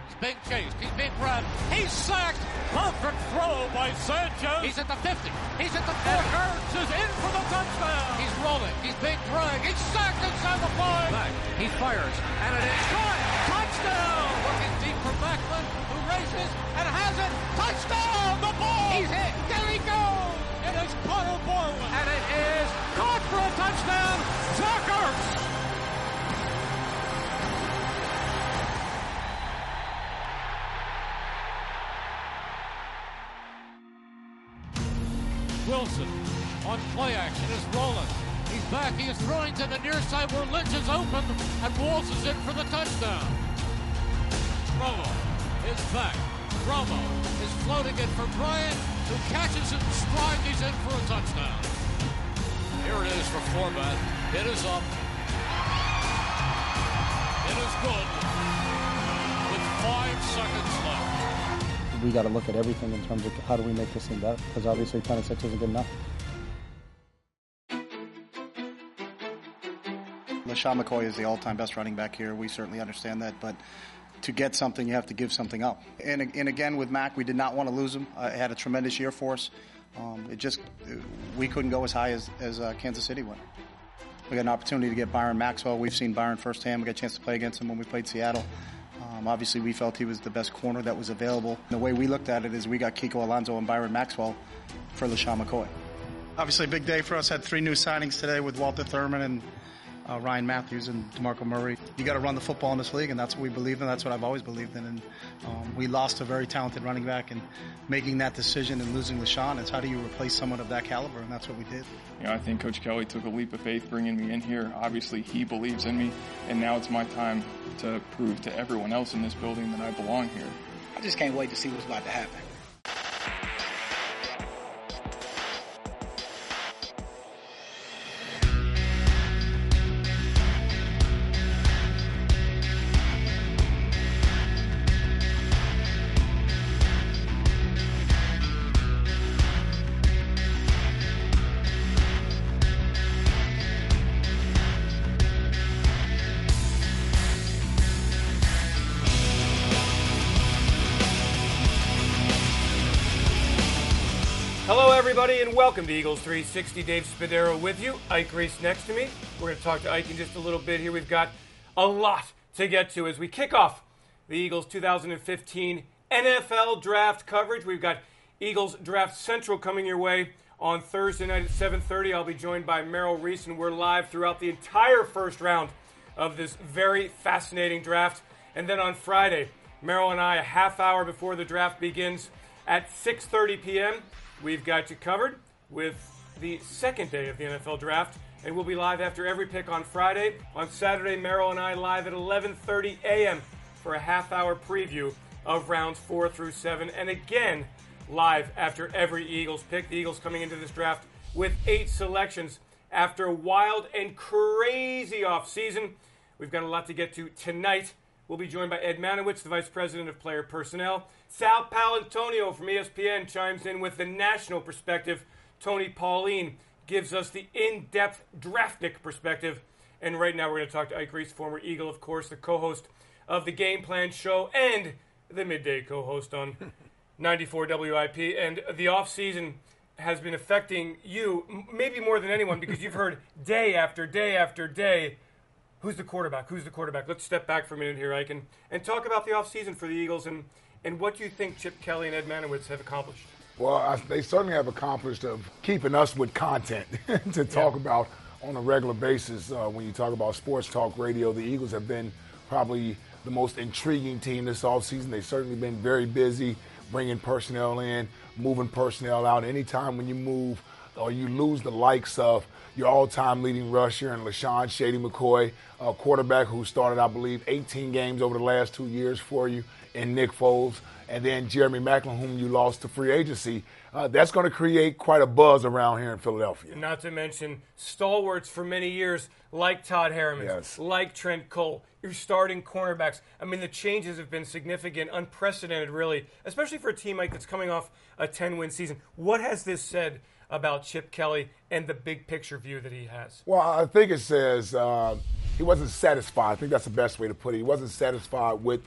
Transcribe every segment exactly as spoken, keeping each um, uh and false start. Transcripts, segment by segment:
He's being chased. He's being run. He's sacked. Perfect throw by Sanchez. He's at the fifty. He's at the forty. Ertz is in for the touchdown. He's rolling. He's being dragged. He's sacked inside the five. Back. He fires. And it is caught. Touchdown. Looking deep for Beckman, who races and has it. Touchdown. The ball. He's hit. There he goes. It is Connor Borland. And it is caught for a touchdown. Zach Ertz. Wilson on play action is rolling. He's back. He is throwing to the near side where Lynch is open, and Walls is in for the touchdown. Romo is back. Romo is floating it for Bryant, who catches it in stride. He's in for a touchdown. Here it is for Forbat. It is up. It is good. With five seconds left. We got to look at everything in terms of how do we make this thing better, because obviously ten and six isn't good enough. LaShawn McCoy is the all-time best running back here. We certainly understand that, but to get something, you have to give something up. And, and again, with Mac, we did not want to lose him. Uh, he had a tremendous year for us. Um, it just, we couldn't go as high as, as uh, Kansas City went. We got an opportunity to get Byron Maxwell. We've seen Byron firsthand. We got a chance to play against him when we played Seattle. Um, obviously, we felt he was the best corner that was available. The way we looked at it is we got Kiko Alonso and Byron Maxwell for LaShawn McCoy. Obviously, a big day for us. Had three new signings today with Walter Thurman and uh, Ryan Matthews and DeMarco Murray. You got to run the football in this league, and that's what we believe in. That's what I've always believed in. And um, we lost a very talented running back, and making that decision and losing LaShawn is how do you replace someone of that caliber, and that's what we did. You know, I think Coach Kelly took a leap of faith bringing me in here. Obviously, he believes in me, and now it's my time to prove to everyone else in this building that I belong here. I just can't wait to see what's about to happen. Hello, everybody, and welcome to Eagles three sixty. Dave Spadaro with you. Ike Reese next to me. We're going to talk to Ike in just a little bit here. We've got a lot to get to as we kick off the Eagles two thousand fifteen N F L Draft coverage. We've got Eagles Draft Central coming your way on Thursday night at seven thirty. I'll be joined by Merrill Reese, and we're live throughout the entire first round of this very fascinating draft. And then on Friday, Merrill and I, a half hour before the draft begins at six thirty p.m., we've got you covered with the second day of the N F L Draft, and we'll be live after every pick on Friday. On Saturday, Merrill and I live at eleven thirty a.m. for a half-hour preview of rounds four through seven, and again, live after every Eagles pick. The Eagles coming into this draft with eight selections after a wild and crazy offseason. We've got a lot to get to tonight. We'll be joined by Ed Manowitz, the Vice President of Player Personnel. Sal Paolantonio from E S P N chimes in with the national perspective. Tony Pauline gives us the in-depth Draftnik perspective. And right now we're going to talk to Ike Reese, former Eagle, of course, the co-host of the Game Plan Show and the midday co-host on ninety-four W I P. And the offseason has been affecting you maybe more than anyone because you've heard day after day after day, who's the quarterback? Who's the quarterback? Let's step back for a minute here, Ike, and, and talk about the offseason for the Eagles and, and what you think Chip Kelly and Ed Manowitz have accomplished. Well, I, they certainly have accomplished of keeping us with content to talk yeah. about on a regular basis. Uh, when you talk about sports talk radio, the Eagles have been probably the most intriguing team this offseason. They've certainly been very busy bringing personnel in, moving personnel out. Anytime when you move or you lose the likes of your all-time leading rusher and LaShawn Shady McCoy, a quarterback who started, I believe, eighteen games over the last two years for you, and Nick Foles, and then Jeremy Maclin, whom you lost to free agency. Uh, that's going to create quite a buzz around here in Philadelphia. Not to mention stalwarts for many years like Todd Herman, yes. like Trent Cole, your starting cornerbacks. I mean, the changes have been significant, unprecedented, really, especially for a team like that's coming off a ten-win season. What has this said about Chip Kelly and the big picture view that he has? Well, I think it says uh, he wasn't satisfied. I think that's the best way to put it. He wasn't satisfied with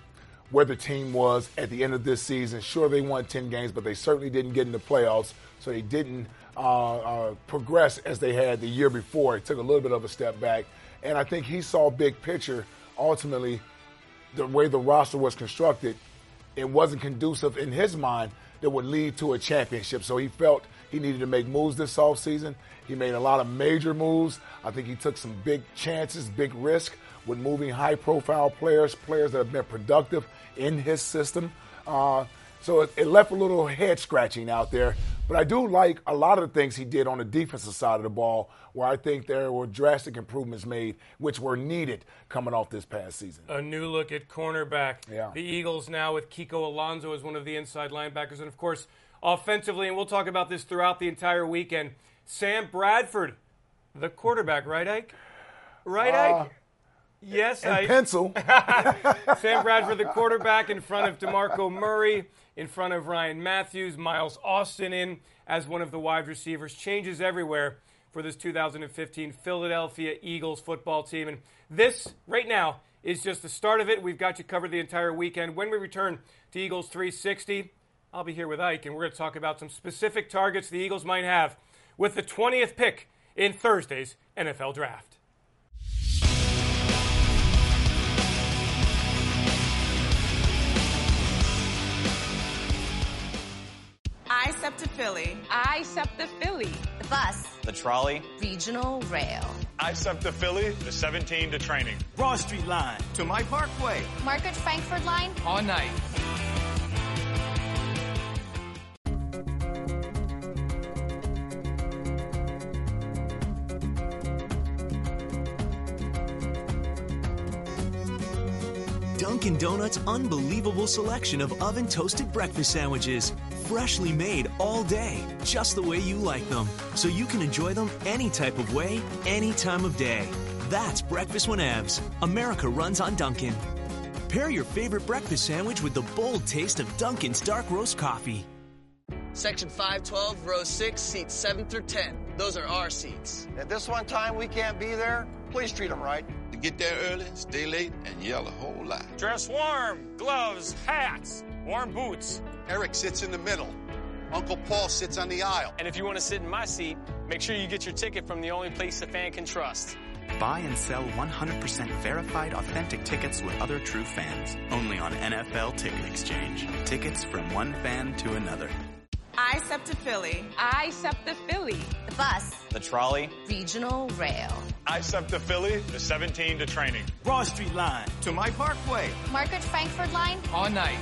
where the team was at the end of this season. Sure, they won ten games, but they certainly didn't get in the playoffs, so they didn't uh, uh, progress as they had the year before. It took a little bit of a step back, and I think he saw big picture. Ultimately, the way the roster was constructed, it wasn't conducive in his mind that would lead to a championship. So he felt he needed to make moves this offseason. He made a lot of major moves. I think he took some big chances, big risk with moving high-profile players, players that have been productive in his system. Uh, so it, it left a little head-scratching out there. But I do like a lot of the things he did on the defensive side of the ball, where I think there were drastic improvements made, which were needed coming off this past season. A new look at cornerback. Yeah. The Eagles now with Kiko Alonso as one of the inside linebackers. And, of course, offensively, and we'll talk about this throughout the entire weekend, Sam Bradford, the quarterback, right, Ike? Right, Uh, Ike? Yes, and Ike. pencil. Sam Bradford, the quarterback, in front of DeMarco Murray, in front of Ryan Matthews, Miles Austin in as one of the wide receivers. Changes everywhere for this two thousand fifteen Philadelphia Eagles football team. And this, right now, is just the start of it. We've got you covered the entire weekend. When we return to Eagles three sixty, I'll be here with Ike, and we're going to talk about some specific targets the Eagles might have with the twentieth pick in Thursday's N F L Draft. I SEPTA Philly. I SEPTA Philly. The bus. The trolley. Regional Rail. I SEPTA Philly. The seventeen to training. Broad Street line. To my Parkway. Margaret Frankfurt line. All night. Dunkin' Donuts' unbelievable selection of oven-toasted breakfast sandwiches. Freshly made all day, just the way you like them. So you can enjoy them any type of way, any time of day. That's breakfast whenevs. America runs on Dunkin'. Pair your favorite breakfast sandwich with the bold taste of Dunkin's dark roast coffee. Section five twelve, row six, seats seven through ten. Those are our seats. If this one time we can't be there, please treat them right. To get there early, stay late, and yell a whole lot. Dress warm, gloves, hats, warm boots. Eric sits in the middle. Uncle Paul sits on the aisle. And if you want to sit in my seat, make sure you get your ticket from the only place a fan can trust. Buy and sell one hundred percent verified authentic tickets with other true fans. Only on N F L Ticket Exchange. Tickets from one fan to another. I SEPTA Philly. I SEPTA Philly. The bus. The trolley. Regional Rail. I SEPTA Philly. The seventeen to training. Broad Street line. To my Parkway. Margaret Frankfurt line. All night.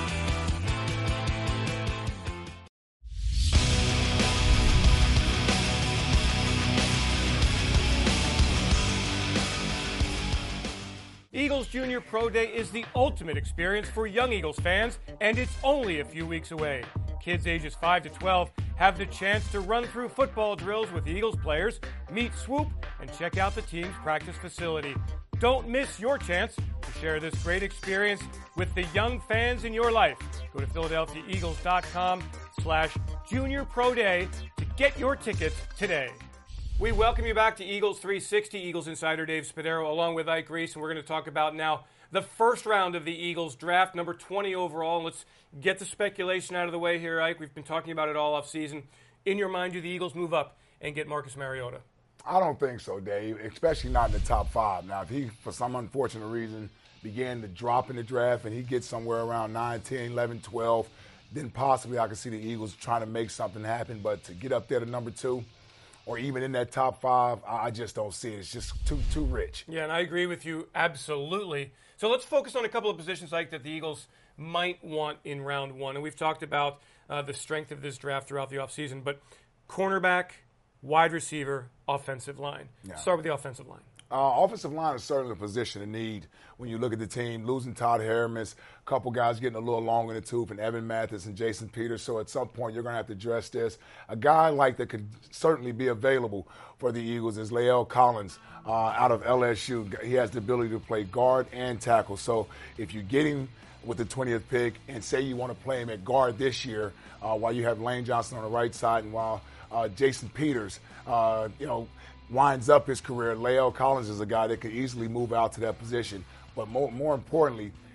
Eagles Junior Pro Day is the ultimate experience for young Eagles fans, and it's only a few weeks away. Kids ages five to twelve have the chance to run through football drills with Eagles players, meet Swoop, and check out the team's practice facility. Don't miss your chance to share this great experience with the young fans in your life. Go to Philadelphia Eagles dot com slash Junior Pro Day to get your tickets today. We welcome you back to Eagles three sixty. Eagles insider Dave Spadaro along with Ike Reese, and we're going to talk about now the first round of the Eagles draft, number twenty overall. And let's get the speculation out of the way here, Ike. We've been talking about it all offseason. In your mind, do the Eagles move up and get Marcus Mariota? I don't think so, Dave, especially not in the top five. Now, if he, for some unfortunate reason, began to drop in the draft and he gets somewhere around nine, ten, eleven, twelve, then possibly I could see the Eagles trying to make something happen. But to get up there to number two, or even in that top five, I just don't see it. It's just too too rich. Yeah, and I agree with you absolutely. So let's focus on a couple of positions, like that the Eagles might want in round one. And we've talked about uh, the strength of this draft throughout the offseason. But cornerback, wide receiver, offensive line. Yeah. Start with the offensive line. Uh, offensive line is certainly a position of need when you look at the team. Losing Todd Haramis, a couple guys getting a little long in the tooth, and Evan Mathis and Jason Peters. So at some point, you're going to have to address this. A guy like that could certainly be available for the Eagles is Lael Collins uh, out of L S U. He has the ability to play guard and tackle. So if you get him with the twentieth pick and say you want to play him at guard this year uh, while you have Lane Johnson on the right side and while uh, Jason Peters, uh, you know, winds up his career, Lael Collins is a guy that could easily move out to that position. But more, more importantly,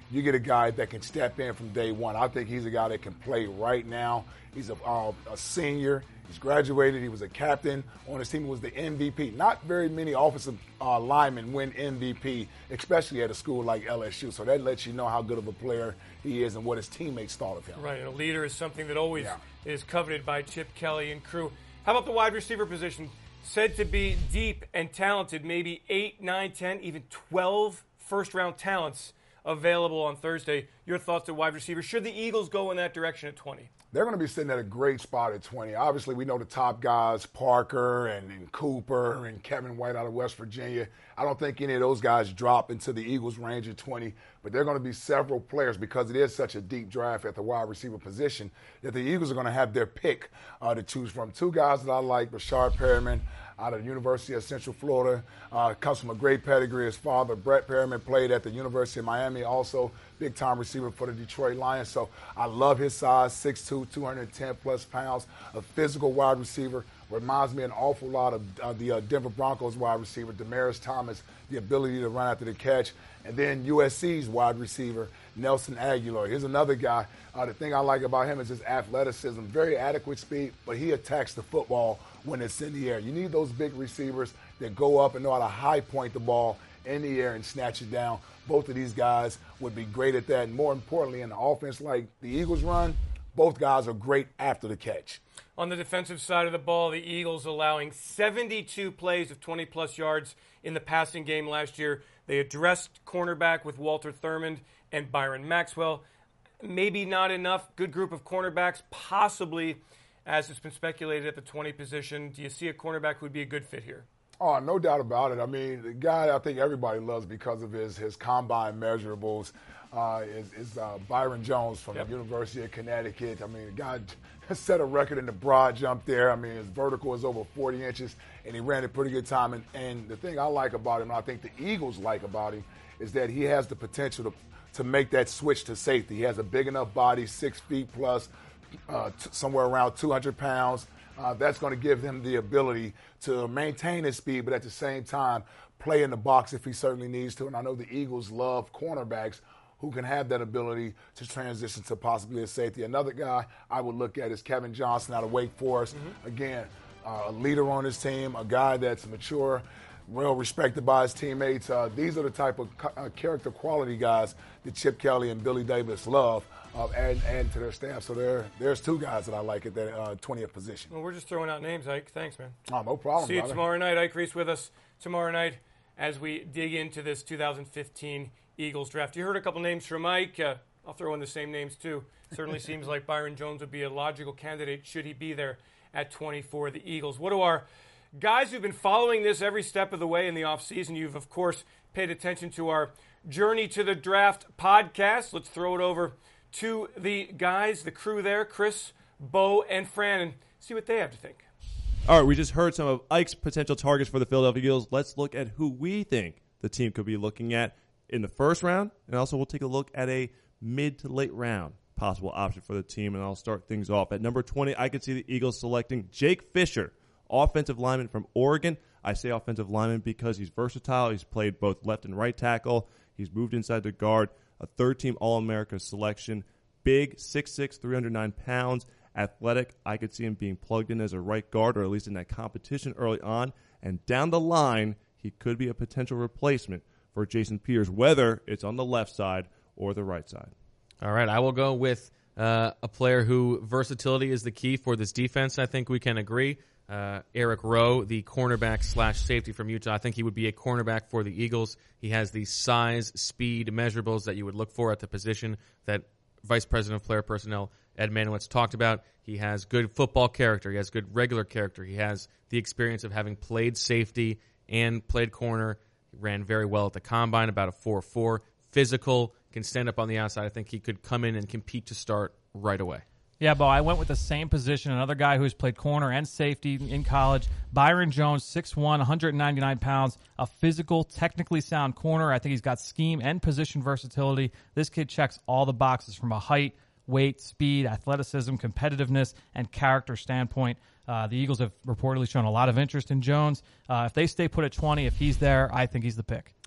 you get a guy that can step in from day one. I think he's a guy that can play right now. He's a, uh, a senior. He's graduated. He was a captain on his team. He was the M V P. Not very many offensive uh, linemen win M V P, especially at a school like L S U. So that lets you know how good of a player he is and what his teammates thought of him. Right, and a leader is something that always yeah. is coveted by Chip Kelly and crew. How about the wide receiver position? Said to be deep and talented, maybe eight, nine, ten, even twelve first-round talents available on Thursday. Your thoughts on wide receiver? Should the Eagles go in that direction at twenty? They're going to be sitting at a great spot at twenty. Obviously, we know the top guys, Parker and, and Cooper and Kevin White out of West Virginia. I don't think any of those guys drop into the Eagles' range at twenty, but there are going to be several players because it is such a deep draft at the wide receiver position that the Eagles are going to have their pick uh, to choose from. Two guys that I like, Rashard Perriman out of the University of Central Florida, uh, comes from a great pedigree. His father, Brett Perriman, played at the University of Miami, also big-time receiver for the Detroit Lions. So I love his size, six two, two hundred ten plus pounds, a physical wide receiver. Reminds me an awful lot of uh, the uh, Denver Broncos wide receiver, Demaryius Thomas, the ability to run after the catch. And then U S C's wide receiver, Nelson Aguilar. Here's another guy. Uh, the thing I like about him is his athleticism, very adequate speed, but he attacks the football when it's in the air. You need those big receivers that go up and know how to high point the ball in the air and snatch it down. Both of these guys would be great at that. And more importantly, in an offense like the Eagles run, both guys are great after the catch. On the defensive side of the ball, the Eagles allowing seventy-two plays of twenty-plus yards in the passing game last year. They addressed cornerback with Walter Thurmond and Byron Maxwell. Maybe not enough. Good group of cornerbacks, possibly, as it's been speculated, at the twenty position. Do you see a cornerback who would be a good fit here? Oh, no doubt about it. I mean, the guy I think everybody loves because of his, his combine measurables uh, is, is uh, Byron Jones from yep. the University of Connecticut. I mean, the guy set a record in the broad jump there. I mean, his vertical is over forty inches, and he ran a pretty good time. And, and the thing I like about him, and I think the Eagles like about him, is that he has the potential to, to make that switch to safety. He has a big enough body, six feet plus, uh, t- somewhere around two hundred pounds. Uh, that's going to give him the ability to maintain his speed, but at the same time, play in the box if he certainly needs to. And I know the Eagles love cornerbacks who can have that ability to transition to possibly a safety. Another guy I would look at is Kevin Johnson out of Wake Forest. Mm-hmm. Again, uh, a leader on his team, a guy that's mature, well respected by his teammates. Uh, these are the type of co- uh, character quality guys that Chip Kelly and Billy Davis love. Uh, add, add to their staff. So there, there's two guys that I like at that uh, twentieth position. Well, we're just throwing out names, Ike. Thanks, man. Oh, no problem. See you brother. tomorrow night. Ike Reese with us tomorrow night as we dig into this two thousand fifteen Eagles draft. You heard a couple names from Ike. Uh, I'll throw in the same names, too. Certainly seems like Byron Jones would be a logical candidate should he be there at twenty for the Eagles. What do our guys who've been following this every step of the way in the offseason, you've, of course, paid attention to our Journey to the Draft podcast. Let's throw it over to the guys, the crew there, Chris, Bo, and Fran, and see what they have to think. All right, we just heard some of Ike's potential targets for the Philadelphia Eagles. Let's look at who we think the team could be looking at in the first round, and also we'll take a look at a mid to late round possible option for the team, and I'll start things off. At number twenty, I could see the Eagles selecting Jake Fisher, offensive lineman from Oregon. I say offensive lineman because he's versatile. He's played both left and right tackle. He's moved inside the guard. A third-team All-America selection. Big, six six, three hundred nine pounds, athletic. I could see him being plugged in as a right guard, or at least in that competition early on. And down the line, he could be a potential replacement for Jason Peters, whether it's on the left side or the right side. All right, I will go with uh, a player who versatility is the key for this defense. I think we can agree. Uh, Eric Rowe, the cornerback slash safety from Utah. I think he would be a cornerback for the Eagles. He has the size, speed, measurables that you would look for at the position that Vice President of Player Personnel Ed Manowitz talked about. He has good football character. He has good regular character. He has the experience of having played safety and played corner. He ran very well at the combine, about a four four. Physical, can stand up on the outside. I think he could come in and compete to start right away. Yeah, Bo, I went with the same position. Another guy who's played corner and safety in college. Byron Jones, six one, one hundred ninety-nine pounds, a physical, technically sound corner. I think he's got scheme and position versatility. This kid checks all the boxes from a height, weight, speed, athleticism, competitiveness, and character standpoint. Uh, the Eagles have reportedly shown a lot of interest in Jones. Uh, if they stay put at twenty, if he's there, I think he's the pick.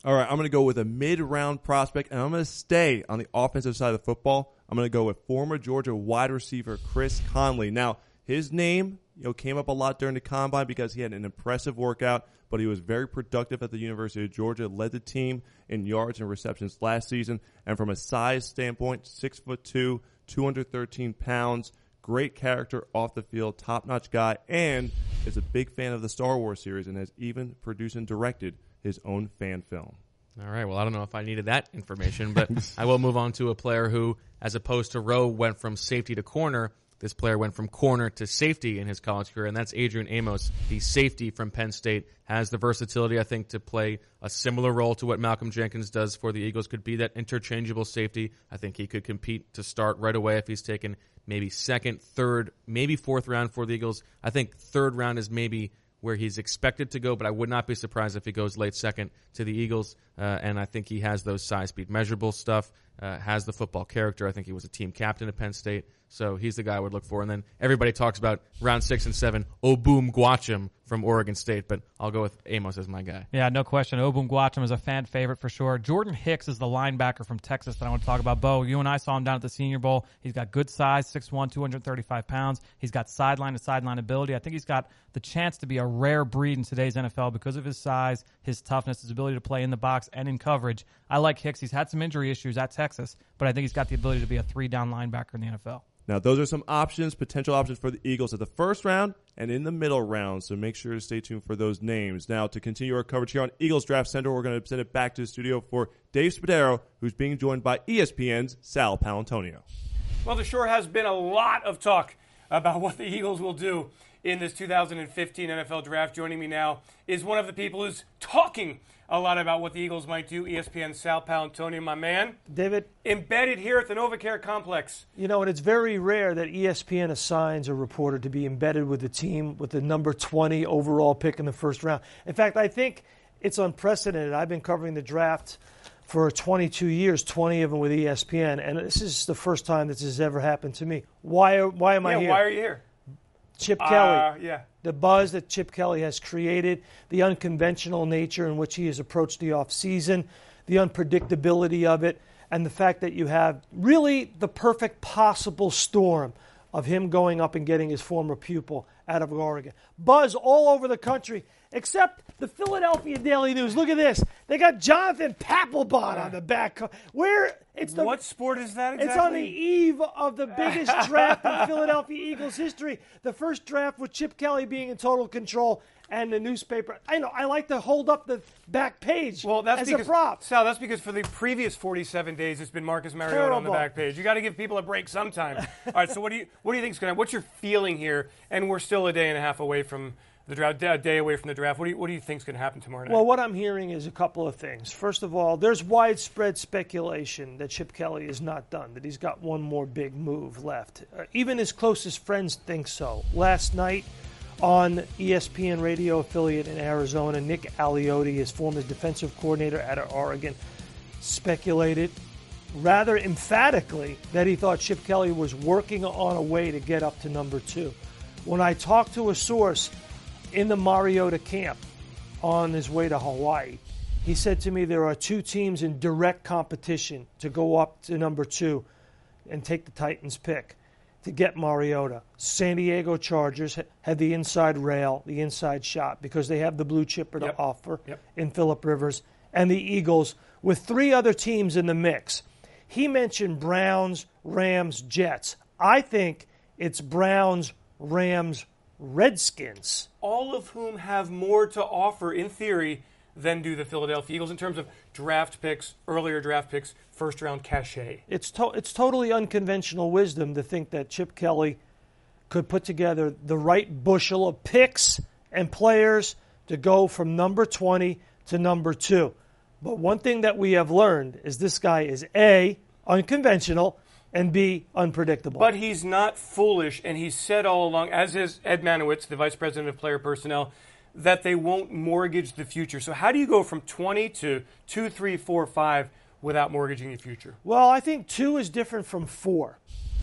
All right, I'm going to go with a mid-round prospect, and I'm going to stay on the offensive side of the football. I'm going to go with former Georgia wide receiver Chris Conley. Now, his name you know, came up a lot during the Combine because he had an impressive workout, but he was very productive at the University of Georgia, led the team in yards and receptions last season, and from a size standpoint, six foot two, two hundred thirteen pounds, great character off the field, top-notch guy, and is a big fan of the Star Wars series and has even produced and directed his own fan film. All right, well, I don't know if I needed that information, but I will move on to a player who, as opposed to Rowe, went from safety to corner. This player went from corner to safety in his college career, and that's Adrian Amos, the safety from Penn State. Has the versatility, I think, to play a similar role to what Malcolm Jenkins does for the Eagles. Could be that interchangeable safety. I think he could compete to start right away if he's taken maybe second, third, maybe fourth round for the Eagles. I think third round is maybe where he's expected to go, but I would not be surprised if he goes late second to the Eagles. Uh, and I think he has those size, speed, measurable stuff, uh, has the football character. I think he was a team captain at Penn State. So he's the guy I would look for. And then everybody talks about round six and seven, Obum Gwacham from Oregon State, but I'll go with Amos as my guy. Yeah, no question. Obum Gwacham is a fan favorite for sure. Jordan Hicks is the linebacker from Texas that I want to talk about. Bo, you and I saw him down at the Senior Bowl. He's got good size, six one, two hundred thirty-five pounds. He's got sideline to sideline ability. I think he's got the chance to be a rare breed in today's N F L because of his size, his toughness, his ability to play in the box and in coverage. I like Hicks. He's had some injury issues at Texas, but I think he's got the ability to be a three-down linebacker in the N F L. Now, those are some options, potential options for the Eagles at the first round and in the middle round, so make sure to stay tuned for those names. Now, to continue our coverage here on Eagles Draft Center, we're going to send it back to the studio for Dave Spadaro, who's being joined by E S P N's Sal Paolantonio. Well, there sure has been a lot of talk about what the Eagles will do in this two thousand fifteen N F L Draft. Joining me now is one of the people who's talking a lot about what the Eagles might do, E S P N's Sal Paolantonio, my man. David. Embedded here at the NovaCare Complex. You know, and it's very rare that E S P N assigns a reporter to be embedded with the team with the number twenty overall pick in the first round. In fact, I think it's unprecedented. I've been covering the draft for twenty-two years, twenty of them with E S P N, and this is the first time this has ever happened to me. Why, why am yeah, I here? Why are you here? Chip uh, Kelly. Yeah. The buzz that Chip Kelly has created, the unconventional nature in which he has approached the offseason, the unpredictability of it, and the fact that you have really the perfect possible storm of him going up and getting his former pupil out of Oregon. Buzz all over the country, except the Philadelphia Daily News. Look at this. They got Jonathan Papelbon on the back. Where it's the What sport is that exactly? It's on the eve of the biggest draft in Philadelphia Eagles history. The first draft with Chip Kelly being in total control, and the newspaper. I know. I like to hold up the back page well, that's as because, a prop. Sal, that's because for the previous forty-seven days, it's been Marcus Mariota Terrible. on the back page. You got to give people a break sometime. All right. So what do you what do you think is going to? What's your feeling here? And we're still a day and a half away from the draft, a day away from the draft. What do you what do you think is going to happen tomorrow night? Well, what I'm hearing is a couple of things. First of all, there's widespread speculation that Chip Kelly is not done, that he's got one more big move left. Uh, even his closest friends think so. Last night on E S P N radio affiliate in Arizona, Nick Aliotti, his former defensive coordinator out of Oregon, speculated rather emphatically that he thought Chip Kelly was working on a way to get up to number two. When I talked to a source in the Mariota camp on his way to Hawaii, he said to me there are two teams in direct competition to go up to number two and take the Titans' pick to get Mariota. San Diego Chargers had the inside rail, the inside shot, because they have the blue chipper to yep. offer yep. in Phillip Rivers, and the Eagles with three other teams in the mix. He mentioned Browns, Rams, Jets. I think it's Browns, Rams, Redskins. All of whom have more to offer, in theory, than do the Philadelphia Eagles in terms of draft picks, earlier draft picks, first-round cachet. It's to- it's totally unconventional wisdom to think that Chip Kelly could put together the right bushel of picks and players to go from number twenty to number two. But one thing that we have learned is this guy is A, unconventional, and B, unpredictable. But he's not foolish, and he's said all along, as is Ed Manowitz, the Vice President of Player Personnel, that they won't mortgage the future. So how do you go from twenty to two, three, four, five without mortgaging the future? Well, I think two is different from four.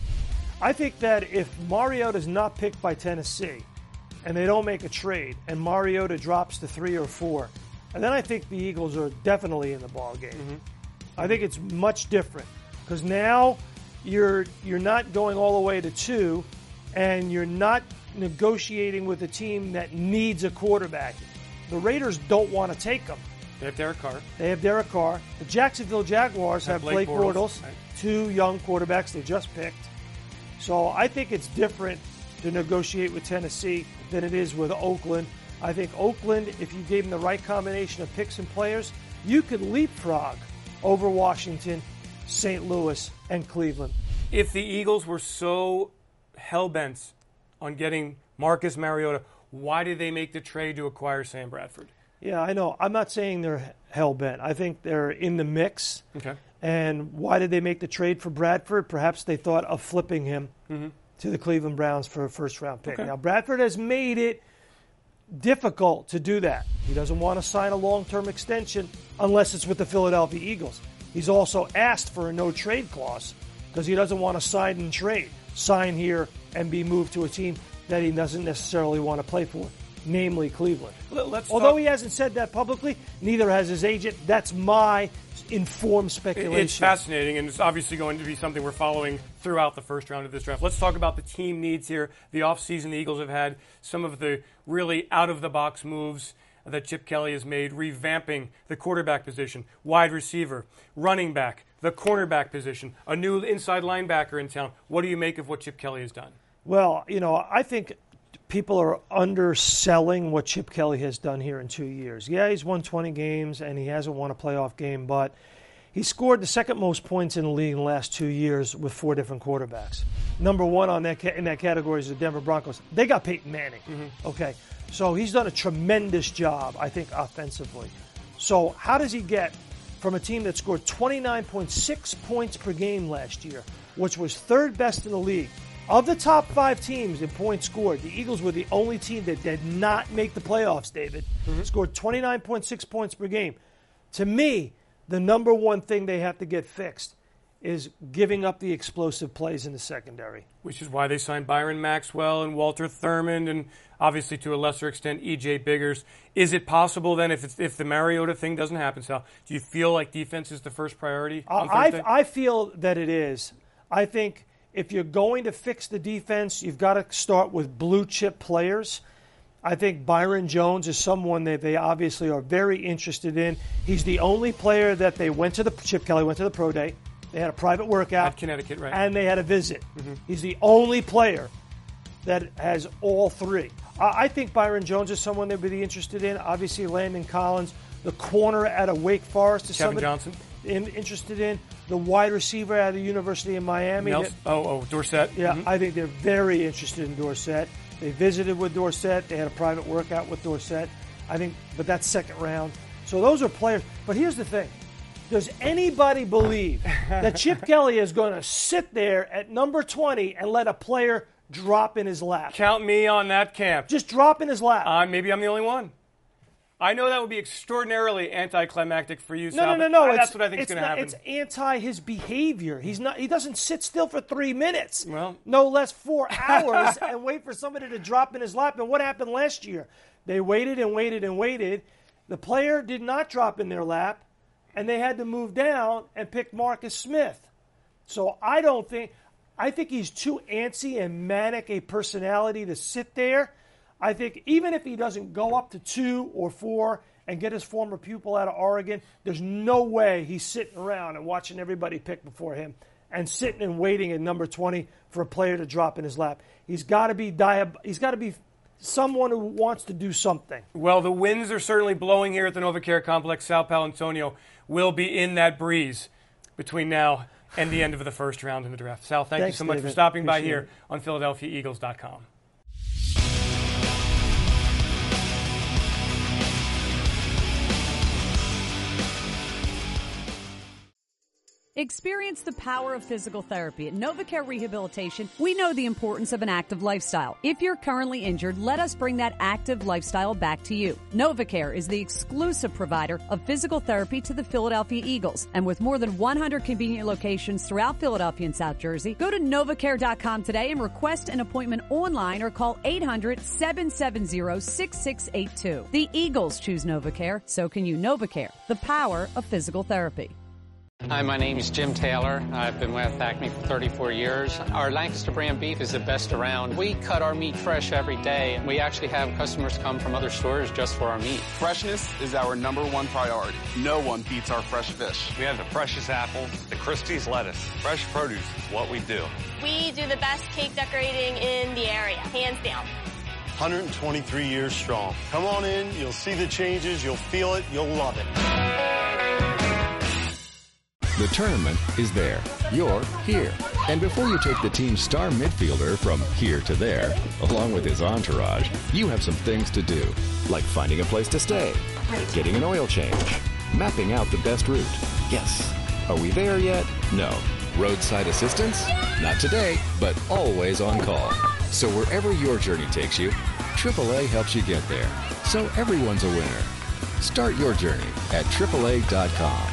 I think that if Mariota is not picked by Tennessee and they don't make a trade and Mariota drops to three or four, And then I think the Eagles are definitely in the ball game. Mm-hmm. I think it's much different because now you're you're not going all the way to two, and you're not negotiating with a team that needs a quarterback. The Raiders don't want to take them. They have Derek Carr. They have Derek Carr. The Jacksonville Jaguars have, have Blake, Blake Bortles, Bortles right. two young quarterbacks they just picked. So I think it's different to negotiate with Tennessee than it is with Oakland. I think Oakland, if you gave them the right combination of picks and players, you could leapfrog over Washington, Saint Louis, and Cleveland. If the Eagles were so hell-bent on getting Marcus Mariota, why did they make the trade to acquire Sam Bradford? Yeah, I know. I'm not saying they're hell-bent. I think they're in the mix. Okay. And why did they make the trade for Bradford? Perhaps they thought of flipping him mm-hmm. to the Cleveland Browns for a first-round pick. Okay. Now, Bradford has made it difficult to do that. He doesn't want to sign a long-term extension unless it's with the Philadelphia Eagles. He's also asked for a no-trade clause because he doesn't want to sign and trade, sign here and be moved to a team that he doesn't necessarily want to play for, namely Cleveland. Let's Although talk- he hasn't said that publicly, neither has his agent. That's my informed speculation. It's fascinating, and it's obviously going to be something we're following throughout the first round of this draft. Let's talk about the team needs here. The offseason, the Eagles have had some of the really out-of-the-box moves that Chip Kelly has made, revamping the quarterback position, wide receiver, running back, the cornerback position, a new inside linebacker in town. What do you make of what Chip Kelly has done? Well, you know, I think people are underselling what Chip Kelly has done here in two years. Yeah, he's won twenty games, and he hasn't won a playoff game, but he scored the second most points in the league in the last two years with four different quarterbacks. Number one on that ca- in that category is the Denver Broncos. They got Peyton Manning. Mm-hmm. Okay, so he's done a tremendous job, I think, offensively. So how does he get from a team that scored twenty-nine point six points per game last year, which was third best in the league? Of the top five teams in points scored, the Eagles were the only team that did not make the playoffs, David. Mm-hmm. Scored twenty-nine point six points per game. To me, the number one thing they have to get fixed is giving up the explosive plays in the secondary. Which is why they signed Byron Maxwell and Walter Thurmond and obviously to a lesser extent E J Biggers. Is it possible then, if it's, if the Mariota thing doesn't happen, Sal, do you feel like defense is the first priority on Thursday? I, I feel that it is. I think if you're going to fix the defense, you've got to start with blue-chip players. I think Byron Jones is someone that they obviously are very interested in. He's the only player that they went to the – Chip Kelly went to the pro day. They had a private workout. At Connecticut, right. And they had a visit. Mm-hmm. He's the only player that has all three. I think Byron Jones is someone they'd be interested in. Obviously, Landon Collins, the corner out of Wake Forest, is Kevin somebody Johnson. In, interested in. The wide receiver out of the University of Miami. Nelson, that, oh, oh, Dorsett. Yeah, mm-hmm. I think they're very interested in Dorsett. They visited with Dorsett. They had a private workout with Dorsett. I think, but that's second round. So those are players. But here's the thing. Does anybody believe that Chip Kelly is going to sit there at number twenty and let a player drop in his lap? Count me on that camp. Just drop in his lap. Uh, maybe I'm the only one. I know that would be extraordinarily anticlimactic for you, No, Sal, no, no, no. That's it's, what I think is going to happen. It's anti his behavior. He's not. He doesn't sit still for three minutes. Well, no less four hours and wait for somebody to drop in his lap. And what happened last year? They waited and waited and waited. The player did not drop in their lap, and they had to move down and pick Marcus Smith. So I don't think. I think he's too antsy and manic a personality to sit there. I think even if he doesn't go up to two or four and get his former pupil out of Oregon, there's no way he's sitting around and watching everybody pick before him and sitting and waiting at number twenty for a player to drop in his lap. He's got to be diab- He's got to be someone who wants to do something. Well, the winds are certainly blowing here at the NovaCare Complex. Sal Paolantonio will be in that breeze between now and the end of the first round in the draft. Sal, thank Thanks, you so much David. for stopping Appreciate by here it. on Philadelphia Eagles dot com. Experience the power of physical therapy. At NovaCare Rehabilitation, we know the importance of an active lifestyle. If you're currently injured, let us bring that active lifestyle back to you. NovaCare is the exclusive provider of physical therapy to the Philadelphia Eagles. And with more than one hundred convenient locations throughout Philadelphia and South Jersey, go to novacare dot com today and request an appointment online or call eight hundred, seven seven zero, six six eight two. The Eagles choose NovaCare, so can you. NovaCare, the power of physical therapy. Hi, my name is Jim Taylor. I've been with Acme for thirty-four years. Our Lancaster brand beef is the best around. We cut our meat fresh every day. We actually have customers come from other stores just for our meat. Freshness is our number one priority. No one beats our fresh fish. We have the freshest apples, the Christie's lettuce. Fresh produce is what we do. We do the best cake decorating in the area, hands down. one hundred twenty-three years strong. Come on in, you'll see the changes, you'll feel it, you'll love it. The tournament is there. You're here. And before you take the team's star midfielder from here to there, along with his entourage, you have some things to do, like finding a place to stay, getting an oil change, mapping out the best route. Yes. Are we there yet? No. Roadside assistance? Not today, but always on call. So wherever your journey takes you, triple A helps you get there. So everyone's a winner. Start your journey at triple A dot com.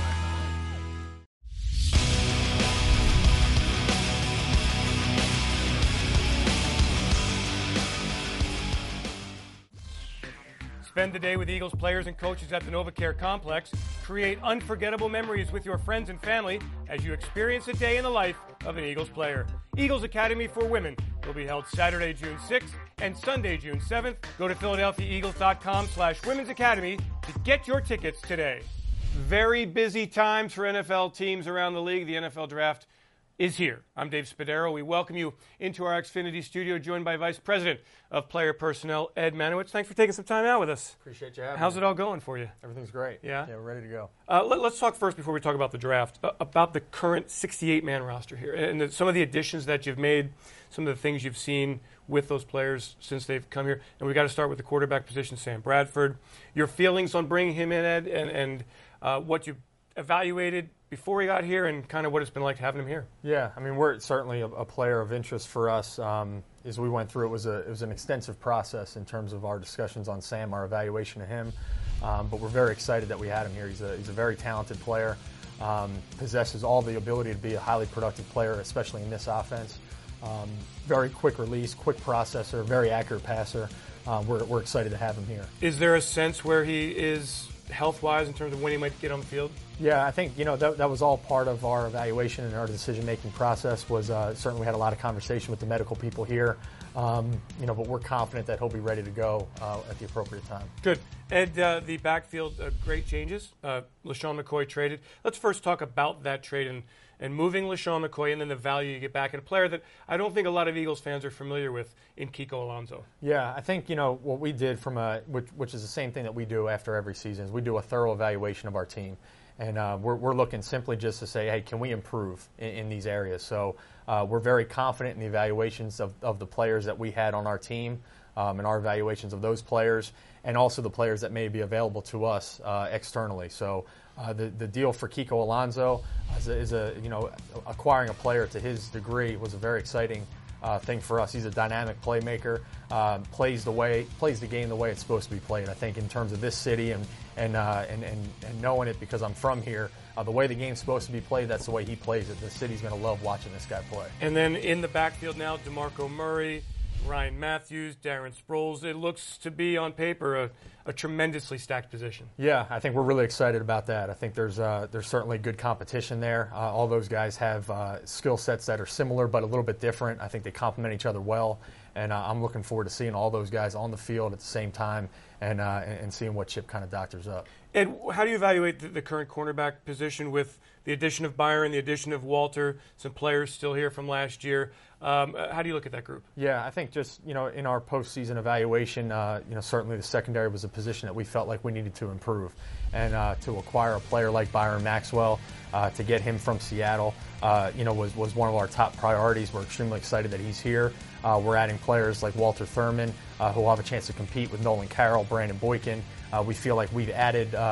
Spend the day with Eagles players and coaches at the NovaCare Complex. Create unforgettable memories with your friends and family as you experience a day in the life of an Eagles player. Eagles Academy for Women will be held Saturday, June sixth and Sunday, June seventh. Go to philadelphia eagles dot com slash women's academy to get your tickets today. Very busy times for N F L teams around the league. The N F L Draft is here. I'm Dave Spadaro. We welcome you into our Xfinity studio, joined by Vice President of Player Personnel, Ed Manowitz. Thanks for taking some time out with us. Appreciate you having How's me. it all going for you? Everything's great. Yeah? Yeah, we're ready to go. Uh, let, let's talk first, before we talk about the draft, uh, about the current sixty-eight man roster here and the, some of the additions that you've made, some of the things you've seen with those players since they've come here. And we've got to start with the quarterback position, Sam Bradford. Your feelings on bringing him in, Ed, and, and uh, what you evaluated before he got here and kind of what it's been like having him here. Yeah, I mean, we're certainly a, a player of interest for us. Um, as we went through, it was a it was an extensive process in terms of our discussions on Sam, our evaluation of him. Um, but we're very excited that we had him here. He's a he's a very talented player, um, possesses all the ability to be a highly productive player, especially in this offense. Um, very quick release, quick processor, very accurate passer. Um, we're we're excited to have him here. Is there a sense where he is health-wise in terms of when he might get on the field? Yeah, I think, you know, that, that was all part of our evaluation and our decision-making process. Was uh, certainly we had a lot of conversation with the medical people here, um, you know, but we're confident that he'll be ready to go uh, at the appropriate time. Good. Ed, uh, the backfield, uh, great changes. Uh, LeSean McCoy traded. Let's first talk about that trade and, and moving LeSean McCoy and then the value you get back in a player that I don't think a lot of Eagles fans are familiar with in Kiko Alonso. Yeah, I think, you know, what we did from a, which, which is the same thing that we do after every season, is we do a thorough evaluation of our team. And uh, we're, we're looking simply just to say, hey, can we improve in, in these areas? So uh, we're very confident in the evaluations of, of the players that we had on our team um, and our evaluations of those players, and also the players that may be available to us uh, externally. So uh, the, the deal for Kiko Alonso is a, is a, you know, acquiring a player to his degree was a very exciting uh, thing for us. He's a dynamic playmaker, uh, plays the way, plays the game the way it's supposed to be played. I think in terms of this city and And, uh, and and and knowing it because I'm from here, uh, the way the game's supposed to be played, that's the way he plays it. The city's going to love watching this guy play. And then in the backfield now, DeMarco Murray, Ryan Matthews, Darren Sproles. It looks to be on paper a, a tremendously stacked position. Yeah, I think we're really excited about that. I think there's uh, there's certainly good competition there. Uh, all those guys have uh, skill sets that are similar but a little bit different. I think they complement each other well, and uh, I'm looking forward to seeing all those guys on the field at the same time and uh, and seeing what Chip kind of doctors up. Ed, how do you evaluate the, the current cornerback position with the addition of Byron, the addition of Walter, some players still here from last year? Um, how do you look at that group? Yeah, I think just, you know, in our postseason evaluation, uh, you know, certainly the secondary was a position that we felt like we needed to improve. And uh, to acquire a player like Byron Maxwell, uh, to get him from Seattle, uh, you know, was, was one of our top priorities. We're extremely excited that he's here. Uh, we're adding players like Walter Thurman, uh, who will have a chance to compete with Nolan Carroll, Brandon Boykin. Uh, we feel like we've added, uh,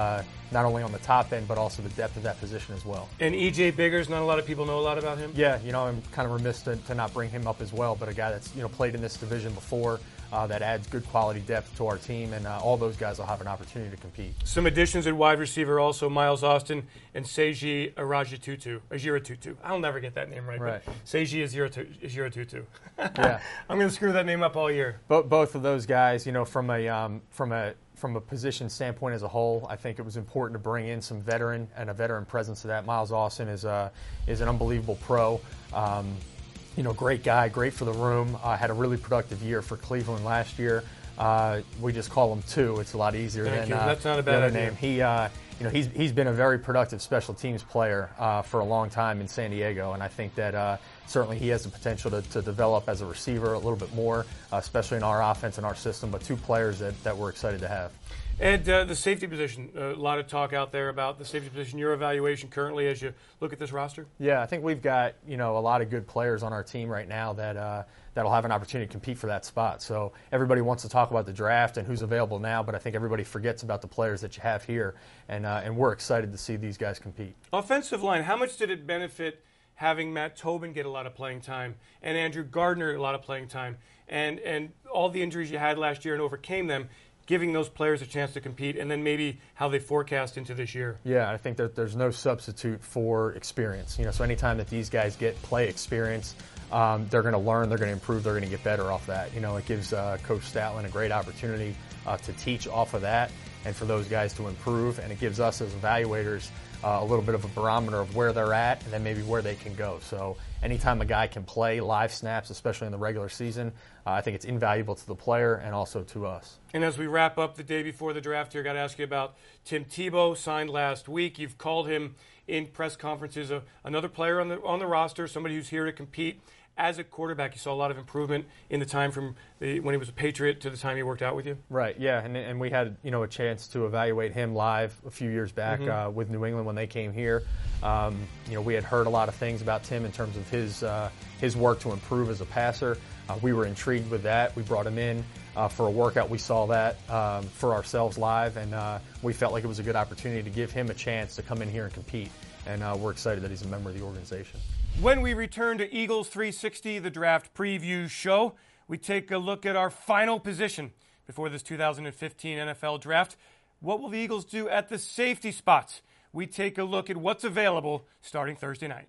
not only on the top end, but also the depth of that position as well. And E J Biggers, not a lot of people know a lot about him. Yeah, you know, I'm kind of remiss to, to not bring him up as well, but a guy that's, you know, played in this division before, uh, that adds good quality depth to our team, and uh, all those guys will have an opportunity to compete. Some additions at wide receiver also, Miles Austin and Seiji Arajitutu. Ajiratutu. I'll never get that name right. Right. But Seiji Ajiratutu. Yeah. I'm going to screw that name up all year. Bo- both of those guys, you know, from a um, from a from a position standpoint as a whole, I think it was important to bring in some veteran and a veteran presence to that. Miles Austin is a is an unbelievable pro. Um, you know, great guy, great for the room. Uh, had a really productive year for Cleveland last year. Uh, we just call him two. It's a lot easier Thank than you. uh, That's not a the bad other idea. name. He, uh, you know, he's he's been a very productive special teams player uh, for a long time in San Diego, and I think that uh, certainly he has the potential to, to develop as a receiver a little bit more, uh, especially in our offense and our system. But two players that, that we're excited to have. And uh, the safety position, a lot of talk out there about the safety position. Your evaluation currently as you look at this roster? Yeah, I think we've got, you know, a lot of good players on our team right now that uh, that'll have an opportunity to compete for that spot. So everybody wants to talk about the draft and who's available now, but I think everybody forgets about the players that you have here, and uh, and we're excited to see these guys compete. Offensive line, how much did it benefit having Matt Tobin get a lot of playing time and Andrew Gardner a lot of playing time, and and all the injuries you had last year and overcame them, giving those players a chance to compete, and then maybe how they forecast into this year? Yeah, I think that there's no substitute for experience. You know, so anytime that these guys get play experience, um, they're going to learn, they're going to improve, they're going to get better off that. You know, it gives uh, Coach Statlin a great opportunity uh, to teach off of that and for those guys to improve, and it gives us as evaluators uh, a little bit of a barometer of where they're at and then maybe where they can go. So anytime a guy can play live snaps, especially in the regular season, uh, I think it's invaluable to the player and also to us. And as we wrap up the day before the draft here, got to ask you about Tim Tebow, signed last week. You've called him in press conferences a, another player on the on the roster, somebody who's here to compete. As a quarterback, you saw a lot of improvement in the time from the, when he was a Patriot to the time he worked out with you. Right, yeah, and and we had, you know, a chance to evaluate him live a few years back Mhm. uh, with New England when they came here. Um, you know, we had heard a lot of things about Tim in terms of his uh, his work to improve as a passer. Uh, we were intrigued with that. We brought him in uh, for a workout. We saw that um, for ourselves live, and uh, we felt like it was a good opportunity to give him a chance to come in here and compete. And uh, we're excited that he's a member of the organization. When we return to Eagles three sixty, the draft preview show, we take a look at our final position before this two thousand fifteen N F L draft. What will the Eagles do at the safety spots? We take a look at what's available starting Thursday night.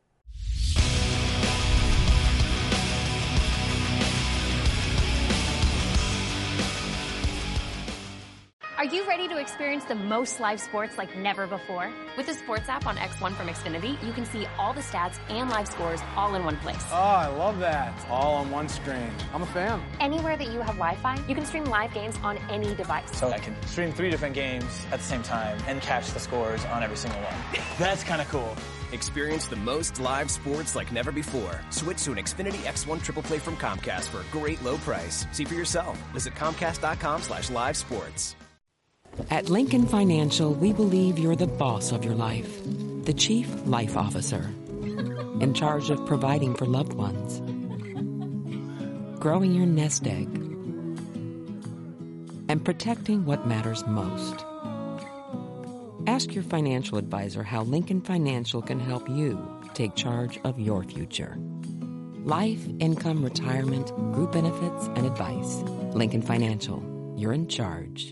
Are you ready to experience the most live sports like never before? With the Sports app on X one from Xfinity, you can see all the stats and live scores all in one place. Oh, I love that. All on one screen. I'm a fan. Anywhere that you have Wi-Fi, you can stream live games on any device. So I can stream three different games at the same time and catch the scores on every single one. That's kind of cool. Experience the most live sports like never before. Switch to an Xfinity X one Triple Play from Comcast for a great low price. See for yourself. Visit Comcast.com slash live sports. At Lincoln Financial, we believe you're the boss of your life, the chief life officer, in charge of providing for loved ones, growing your nest egg, and protecting what matters most. Ask your financial advisor how Lincoln Financial can help you take charge of your future. Life, income, retirement, group benefits, and advice. Lincoln Financial. You're in charge.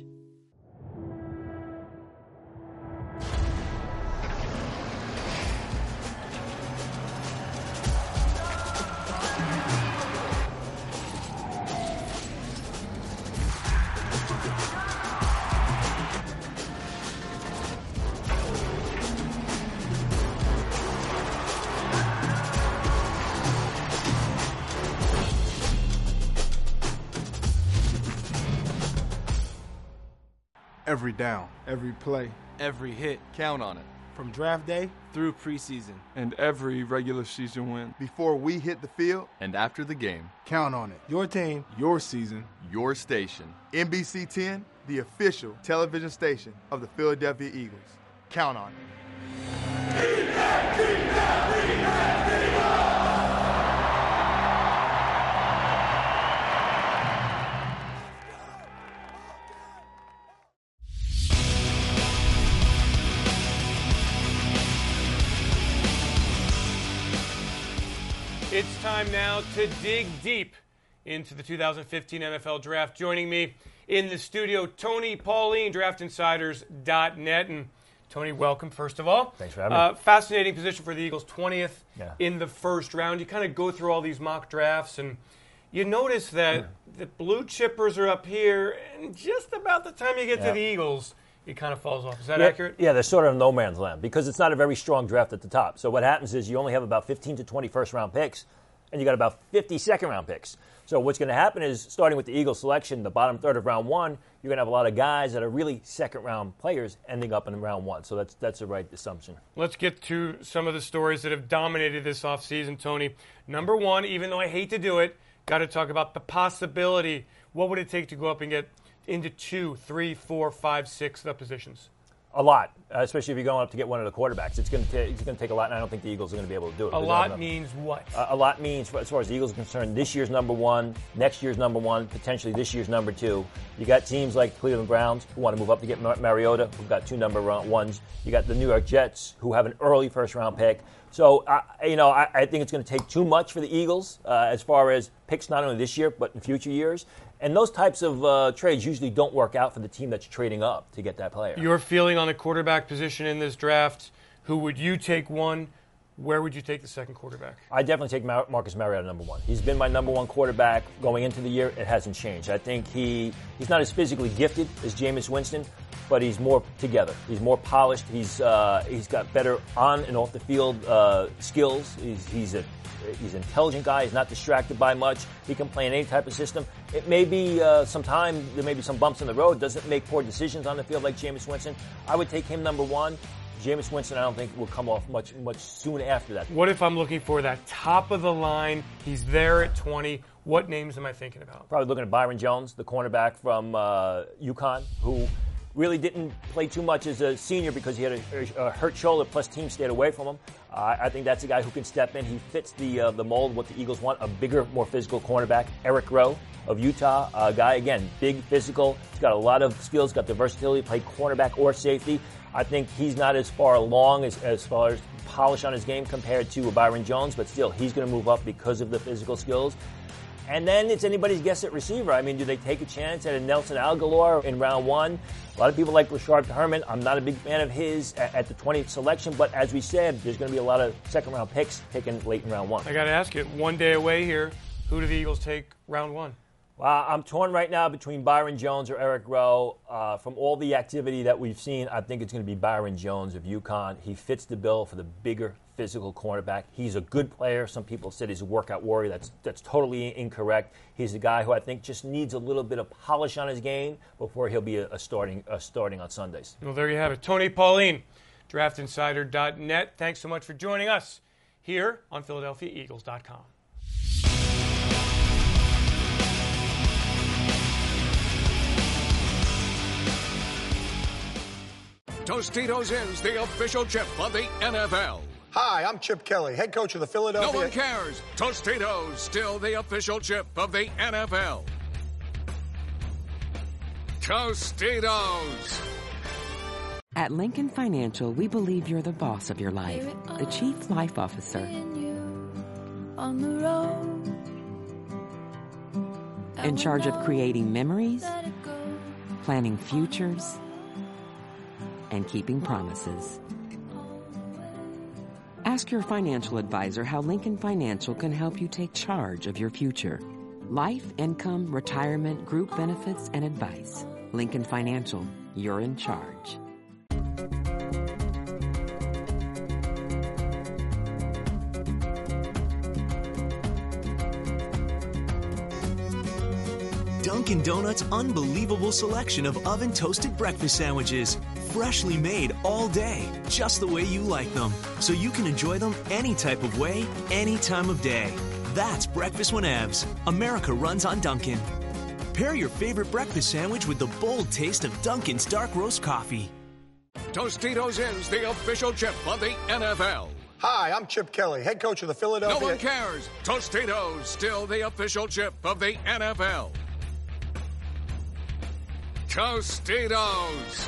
Every down, every play, every hit, count on it. From draft day through preseason. And every regular season win. Before we hit the field and after the game. Count on it. Your team, your season, your station. N B C ten, the official television station of the Philadelphia Eagles. Count on it. Keep that, keep that, keep that, keep that. It's time now to dig deep into the two thousand fifteen N F L Draft. Joining me in the studio, Tony Pauline, draft insiders dot net. And Tony, welcome, first of all. Thanks for having uh, me. Fascinating position for the Eagles, twentieth yeah. in the first round. You kind of go through all these mock drafts, and you notice that yeah. the blue chippers are up here, and just about the time you get yeah. to the Eagles, it kind of falls off. Is that yeah, accurate? Yeah, they're sort of no man's land because it's not a very strong draft at the top. So what happens is you only have about fifteen to twenty first-round picks, and you got about fifty second-round picks. So what's going to happen is, starting with the Eagles selection, the bottom third of round one, you're going to have a lot of guys that are really second-round players ending up in round one. So that's that's the right assumption. Let's get to some of the stories that have dominated this offseason, Tony. Number one, even though I hate to do it, got to talk about the possibility. What would it take to go up and get into two, three, four, five, six the positions? A lot, uh, especially if you're going up to get one of the quarterbacks. It's going to it's going to take a lot, and I don't think the Eagles are going to be able to do it. A lot means what? Uh, a lot means, as far as the Eagles are concerned, this year's number one, next year's number one, potentially this year's number two. You got teams like Cleveland Browns who want to move up to get Mar- Mariota, who've got two number ones. You got the New York Jets who have an early first-round pick. So, uh, you know, I, I think it's going to take too much for the Eagles uh, as far as picks not only this year but in future years. And those types of uh, trades usually don't work out for the team that's trading up to get that player. Your feeling on the quarterback position in this draft, who would you take one? Where would you take the second quarterback? I definitely take Mar- Marcus Mariota number one. He's been my number one quarterback going into the year. It hasn't changed. I think he he's not as physically gifted as Jameis Winston, but he's more together. He's more polished. He's uh, he's got better on and off the field uh, skills. He's he's a He's an intelligent guy. He's not distracted by much. He can play in any type of system. It may be uh, some time, there may be some bumps in the road. Doesn't make poor decisions on the field like Jameis Winston. I would take him number one. Jameis Winston, I don't think, will come off much much soon after that. What if I'm looking for that top of the line? He's there at twenty. What names am I thinking about? Probably looking at Byron Jones, the cornerback from uh, UConn, who really didn't play too much as a senior because he had a, a hurt shoulder, plus team stayed away from him. Uh, I think that's a guy who can step in. He fits the uh, the mold, what the Eagles want, a bigger, more physical cornerback. Eric Rowe of Utah, a guy, again, big, physical. He's got a lot of skills, got the versatility to play cornerback or safety. I think he's not as far along as, as far as polish on his game compared to Byron Jones, but still, he's going to move up because of the physical skills. And then it's anybody's guess at receiver. I mean, do they take a chance at a Nelson Aguilar in round one? A lot of people like Rashard Herman. I'm not a big fan of his at, at the twentieth selection, but as we said, there's going to be a lot of second-round picks taken late in round one. I got to ask you, one day away here, who do the Eagles take round one? Uh, I'm torn right now between Byron Jones or Eric Rowe. Uh, from all the activity that we've seen, I think it's going to be Byron Jones of UConn. He fits the bill for the bigger physical cornerback. He's a good player. Some people said he's a workout warrior. That's that's totally incorrect. He's a guy who I think just needs a little bit of polish on his game before he'll be a, a starting a starting on Sundays. Well, there you have it. Tony Pauline, draft insider dot net. Thanks so much for joining us here on Philadelphia Eagles dot com. Tostitos is the official chip of the N F L. Hi, I'm Chip Kelly, head coach of the Philadelphia... No one cares. Tostitos, still the official chip of the N F L. Tostitos. At Lincoln Financial, we believe you're the boss of your life, the chief life officer. On the road. In charge of creating memories, planning futures, and keeping promises. Ask your financial advisor how Lincoln Financial can help you take charge of your future. Life, income, retirement, group benefits, and advice. Lincoln Financial, you're in charge. Dunkin' Donuts' unbelievable selection of oven-toasted breakfast sandwiches. Freshly made all day, just the way you like them. So you can enjoy them any type of way, any time of day. That's breakfast whenevs. America runs on Dunkin'. Pair your favorite breakfast sandwich with the bold taste of Dunkin's dark roast coffee. Tostitos is the official chip of the N F L. Hi, I'm Chip Kelly, head coach of the Philadelphia... No one cares. Tostitos, still the official chip of the N F L. Tostitos.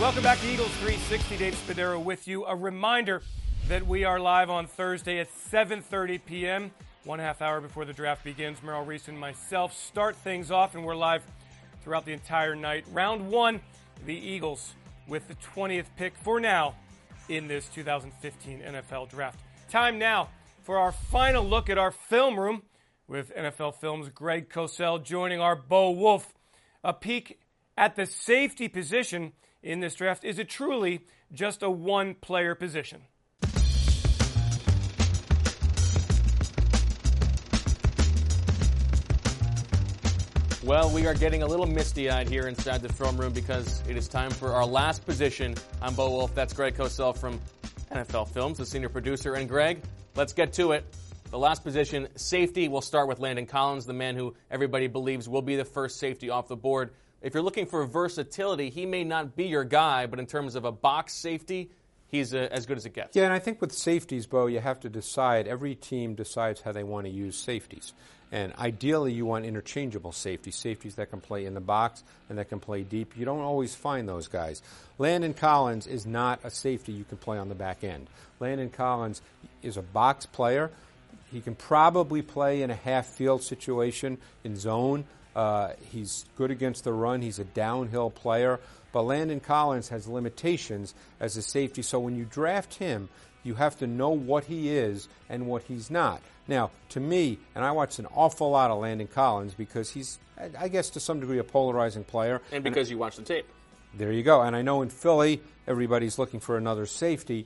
Welcome back to Eagles three sixty. Dave Spadaro with you. A reminder that we are live on Thursday at seven thirty p.m., one half hour before the draft begins. Merrill Reese and myself start things off, and we're live throughout the entire night. Round one, the Eagles with the twentieth pick for now in this two thousand fifteen N F L Draft. Time now for our final look at our film room with N F L Films' Greg Cosell joining our Bo Wolf. A peek at the safety position in this draft. Is it truly just a one-player position? Well, we are getting a little misty-eyed here inside the film room because it is time for our last position. I'm Bo Wolf. That's Greg Cosell from N F L Films, the senior producer. And Greg, let's get to it. The last position, safety. We'll start with Landon Collins, the man who everybody believes will be the first safety off the board. If you're looking for versatility, he may not be your guy, but in terms of a box safety, he's uh, as good as it gets. Yeah, and I think with safeties, Bo, you have to decide. Every team decides how they want to use safeties. And ideally, you want interchangeable safeties, safeties that can play in the box and that can play deep. You don't always find those guys. Landon Collins is not a safety you can play on the back end. Landon Collins is a box player. He can probably play in a half-field situation in zone. Uh, he's good against the run. He's a downhill player. But Landon Collins has limitations as a safety. So when you draft him, you have to know what he is and what he's not. Now, to me, and I watched an awful lot of Landon Collins because he's, I guess, to some degree a polarizing player. And because and, you watch the tape. There you go. And I know in Philly, everybody's looking for another safety.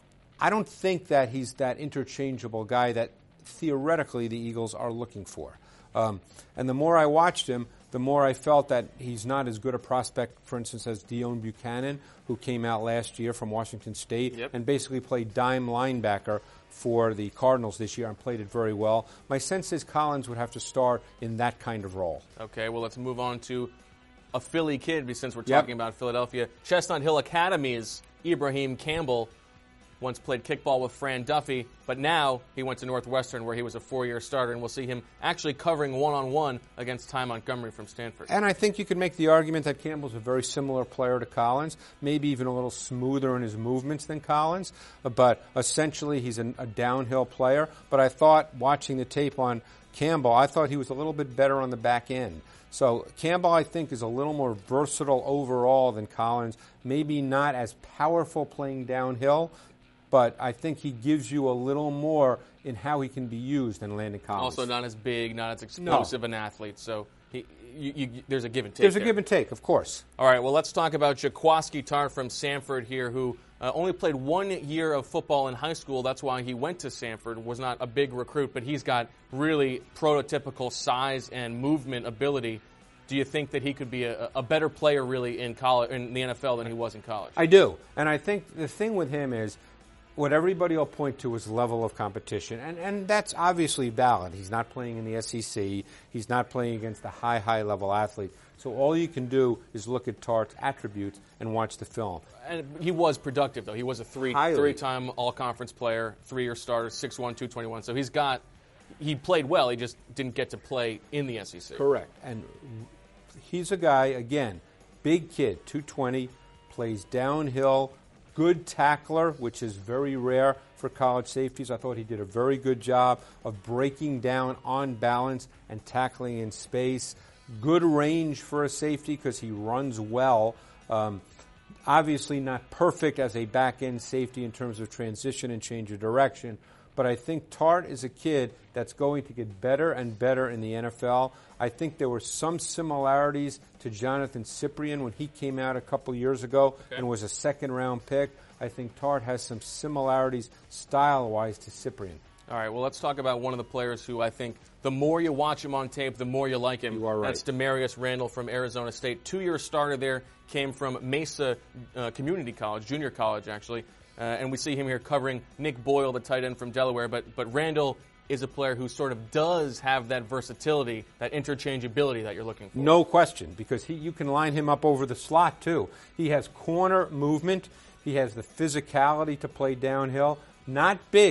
I don't think that he's that interchangeable guy that theoretically the Eagles are looking for. Um, and the more I watched him, the more I felt that he's not as good a prospect, for instance, as Deone Bucannon, who came out last year from Washington State yep. and basically played dime linebacker for the Cardinals this year and played it very well. My sense is Collins would have to start in that kind of role. Okay, well, let's move on to a Philly kid, since we're yep. talking about Philadelphia. Chestnut Hill Academy's Ibrahim Campbell once played kickball with Fran Duffy, but now he went to Northwestern where he was a four-year starter, and we'll see him actually covering one-on-one against Ty Montgomery from Stanford. And I think you could make the argument that Campbell's a very similar player to Collins, maybe even a little smoother in his movements than Collins, but essentially he's a, a downhill player. But I thought, watching the tape on Campbell, I thought he was a little bit better on the back end. So Campbell, I think, is a little more versatile overall than Collins, maybe not as powerful playing downhill, but I think he gives you a little more in how he can be used than Landon Collins. Also not as big, not as explosive no. an athlete, so he, you, you, there's a give and take There's there. a give and take, of course. All right, well, let's talk about Jaquiski Tartt from Samford here, who uh, only played one year of football in high school. That's why he went to Samford, was not a big recruit, but he's got really prototypical size and movement ability. Do you think that he could be a, a better player really in college, in the N F L than he was in college? I do, and I think the thing with him is what everybody will point to is level of competition, and, and that's obviously valid. He's not playing in the S E C. He's not playing against a high, high-level athlete. So all you can do is look at Tartt's attributes and watch the film. And he was productive, though. He was a three, Highly. three-time all-conference player, three-year starter, six one, two twenty-one. So he's got – he played well. He just didn't get to play in the S E C. Correct. And he's a guy, again, big kid, two twenty, plays downhill, good tackler, which is very rare for college safeties. I thought he did a very good job of breaking down on balance and tackling in space. Good range for a safety because he runs well. Um, obviously not perfect as a back-end safety in terms of transition and change of direction, but I think Tartt is a kid that's going to get better and better in the N F L. I think there were some similarities to Jonathan Cyprien when he came out a couple years ago okay. and was a second-round pick. I think Tartt has some similarities style-wise to Cyprien. All right, well, let's talk about one of the players who I think the more you watch him on tape, the more you like him. You are right. That's Demarius Randall from Arizona State. Two-year starter there, came from Mesa uh, Community College, junior college, actually. Uh, and we see him here covering Nick Boyle, the tight end from Delaware. But but Randall is a player who sort of does have that versatility, that interchangeability that you're looking for. No question, because he, you can line him up over the slot, too. He has corner movement. He has the physicality to play downhill. Not big.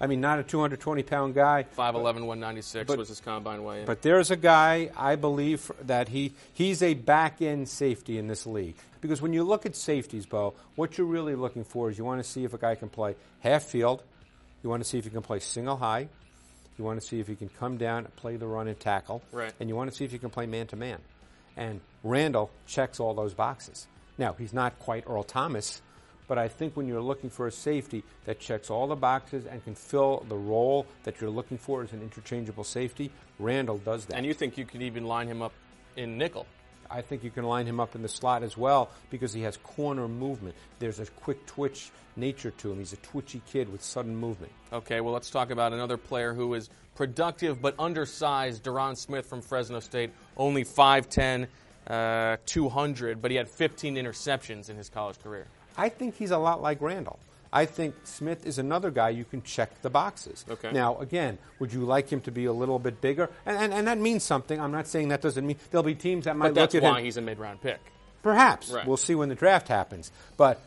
I mean, not a two hundred twenty pound guy. five eleven, one ninety-six but, was his combine weigh-in. But there's a guy, I believe, that he he's a back-end safety in this league. Because when you look at safeties, Bo, what you're really looking for is you want to see if a guy can play half field. You want to see if he can play single high. You want to see if he can come down, play the run and tackle. Right. And you want to see if he can play man-to-man. And Randall checks all those boxes. Now, he's not quite Earl Thomas, but I think when you're looking for a safety that checks all the boxes and can fill the role that you're looking for as an interchangeable safety, Randall does that. And you think you could even line him up in nickel? I think you can line him up in the slot as well because he has corner movement. There's a quick twitch nature to him. He's a twitchy kid with sudden movement. Okay, well, let's talk about another player who is productive but undersized, Deron Smith from Fresno State, only five ten, uh, two hundred, but he had fifteen interceptions in his college career. I think he's a lot like Randall. I think Smith is another guy you can check the boxes. Okay. Now, again, would you like him to be a little bit bigger? And, and, and that means something. I'm not saying that doesn't mean there'll be teams that might But that's look at him. why he's a mid-round pick. Perhaps. Right. We'll see when the draft happens. But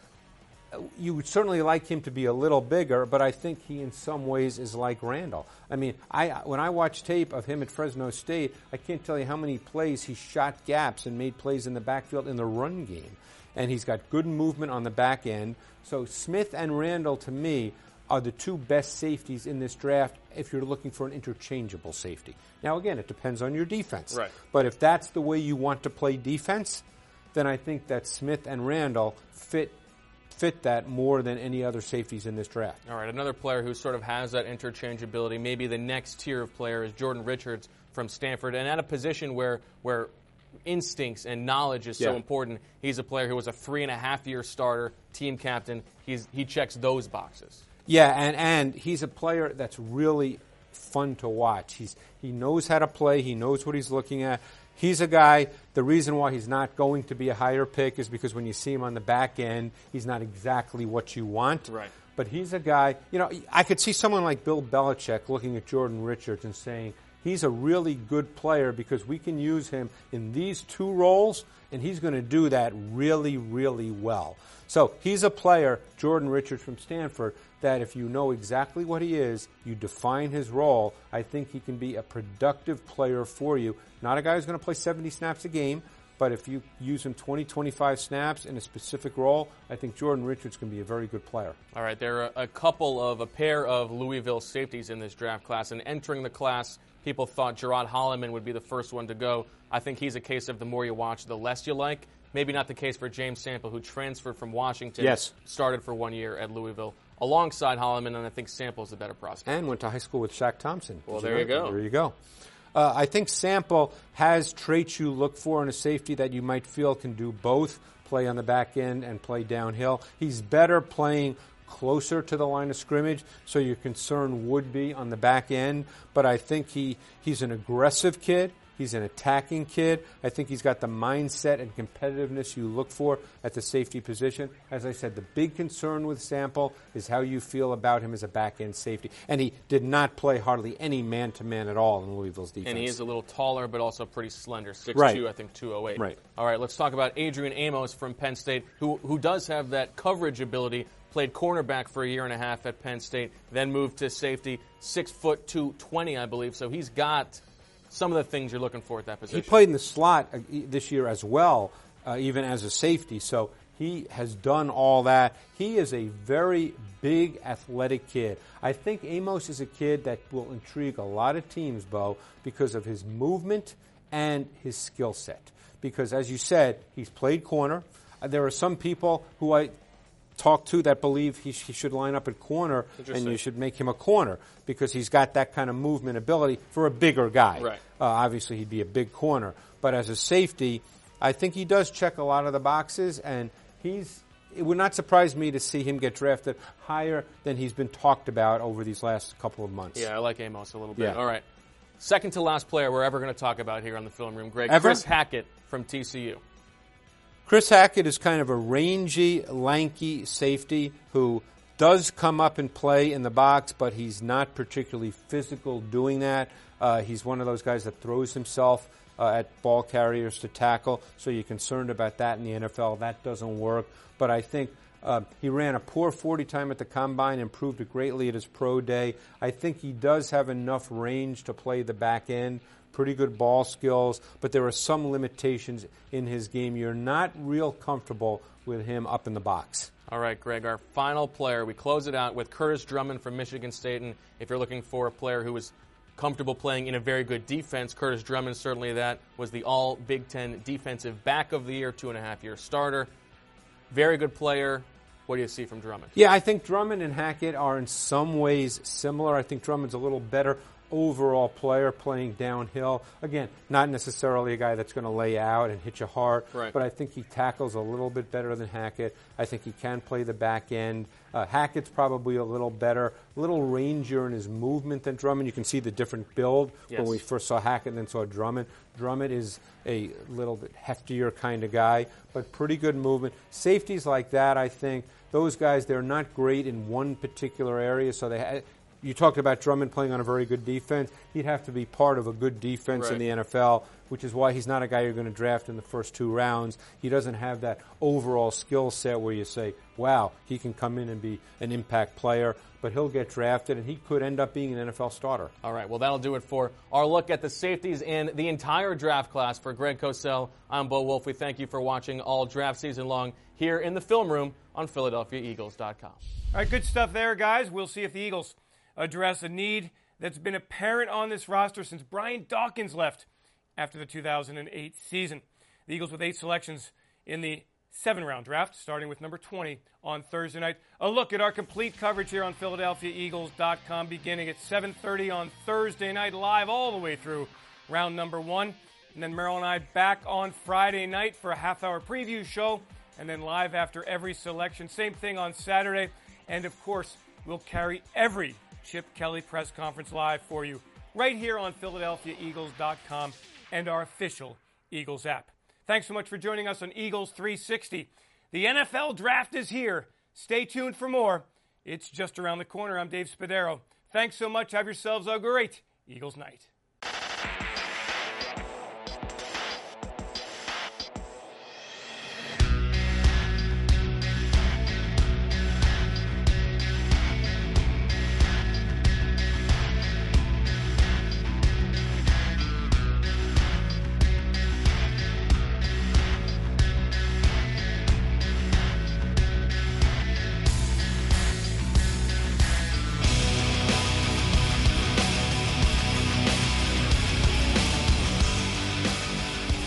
you would certainly like him to be a little bigger, but I think he in some ways is like Randall. I mean, I when I watch tape of him at Fresno State, I can't tell you how many plays he shot gaps and made plays in the backfield in the run game. And he's got good movement on the back end. So Smith and Randall, to me, are the two best safeties in this draft if you're looking for an interchangeable safety. Now, again, it depends on your defense. Right. But if that's the way you want to play defense, then I think that Smith and Randall fit fit that more than any other safeties in this draft. All right, another player who sort of has that interchangeability, maybe the next tier of player, is Jordan Richards from Stanford. And at a position where where instincts and knowledge is Yeah. so important, he's a player who was a three and a half year starter, team captain. He's he checks those boxes. Yeah, and, and he's a player that's really fun to watch. He's he knows how to play. He knows what he's looking at. He's a guy, the reason why he's not going to be a higher pick is because when you see him on the back end, he's not exactly what you want. Right. But he's a guy, you know, I could see someone like Bill Belichick looking at Jordan Richards and saying, he's a really good player because we can use him in these two roles, and he's going to do that really, really well. So he's a player, Jordan Richards from Stanford, that if you know exactly what he is, you define his role, I think he can be a productive player for you. Not a guy who's going to play seventy snaps a game, but if you use him twenty, twenty-five snaps in a specific role, I think Jordan Richards can be a very good player. All right, there are a couple of, a pair of Louisville safeties in this draft class, and entering the class, people thought Gerard Holloman would be the first one to go. I think he's a case of the more you watch, the less you like. Maybe not the case for James Sample, who transferred from Washington, Yes. started for one year at Louisville, alongside Holloman, and I think Sample's the better prospect. And went to high school with Shaq Thompson. Well, Did there you go. There you go. Uh, I think Sample has traits you look for in a safety that you might feel can do both, play on the back end and play downhill. He's better playing closer to the line of scrimmage, so your concern would be on the back end. But I think he, he's an aggressive kid. He's an attacking kid. I think he's got the mindset and competitiveness you look for at the safety position. As I said, the big concern with Sample is how you feel about him as a back-end safety. And he did not play hardly any man-to-man at all in Louisville's defense. And he is a little taller, but also pretty slender, six Right. two, I think two oh eight. Right. All right, let's talk about Adrian Amos from Penn State, who who does have that coverage ability. Played cornerback for a year and a half at Penn State, then moved to safety, six foot two twenty, I believe. So he's got some of the things you're looking for at that position. He played in the slot uh, this year as well, uh, even as a safety. So he has done all that. He is a very big, athletic kid. I think Amos is a kid that will intrigue a lot of teams, Bo, because of his movement and his skill set. Because, as you said, he's played corner. Uh, there are some people who I talk to that believe he, sh- he should line up at corner and you should make him a corner because he's got that kind of movement ability for a bigger guy. Right. Uh, obviously, he'd be a big corner. But as a safety, I think he does check a lot of the boxes, and he's. It would not surprise me to see him get drafted higher than he's been talked about over these last couple of months. Yeah, I like Amos a little bit. Yeah. All right. Second to last player we're ever going to talk about here on the Film Room, Greg. Ever? Chris Hackett from T C U. Chris Hackett is kind of a rangy, lanky safety who does come up and play in the box, but he's not particularly physical doing that. Uh, he's one of those guys that throws himself uh, at ball carriers to tackle, so you're concerned about that in the N F L. That doesn't work. But I think Uh, he ran a poor forty time at the Combine, improved it greatly at his pro day. I think he does have enough range to play the back end, pretty good ball skills, but there are some limitations in his game. You're not real comfortable with him up in the box. All right, Greg, our final player. We close it out with Curtis Drummond from Michigan State, and if you're looking for a player who is comfortable playing in a very good defense, Curtis Drummond, certainly that, was the all Big Ten Defensive Back of the Year, two and a half year starter. Very good player. What do you see from Drummond? Yeah, I think Drummond and Hackett are in some ways similar. I think Drummond's a little better overall player playing downhill. Again, not necessarily a guy that's going to lay out and hit you hard, right. but I think he tackles a little bit better than Hackett. I think he can play the back end. Uh, Hackett's probably a little better, a little rangier in his movement than Drummond. You can see the different build yes. when we first saw Hackett and then saw Drummond. Drummond is a little bit heftier kind of guy, but pretty good movement. Safeties like that, I think, those guys, they're not great in one particular area, so they ha- you talked about Drummond playing on a very good defense. He'd have to be part of a good defense right. in the N F L, which is why he's not a guy you're going to draft in the first two rounds. He doesn't have that overall skill set where you say, wow, he can come in and be an impact player, but he'll get drafted, and he could end up being an N F L starter. All right, well, that'll do it for our look at the safeties and the entire draft class. For Greg Cosell, I'm Bo Wolf. We thank you for watching all draft season long here in the film room on Philadelphia Eagles dot com. All right, good stuff there, guys. We'll see if the Eagles address a need that's been apparent on this roster since Brian Dawkins left after the two thousand eight season. The Eagles with eight selections in the seven-round draft, starting with number twenty on Thursday night. A look at our complete coverage here on Philadelphia Eagles dot com, beginning at seven thirty on Thursday night, live all the way through round number one. And then Merrill and I back on Friday night for a half-hour preview show, and then live after every selection. Same thing on Saturday. And, of course, we'll carry every Chip Kelly press conference live for you right here on Philadelphia Eagles dot com and our official Eagles app. Thanks so much for joining us on Eagles three sixty. The N F L draft is here. Stay tuned for more. It's just around the corner. I'm Dave Spadaro. Thanks so much. Have yourselves a great Eagles night.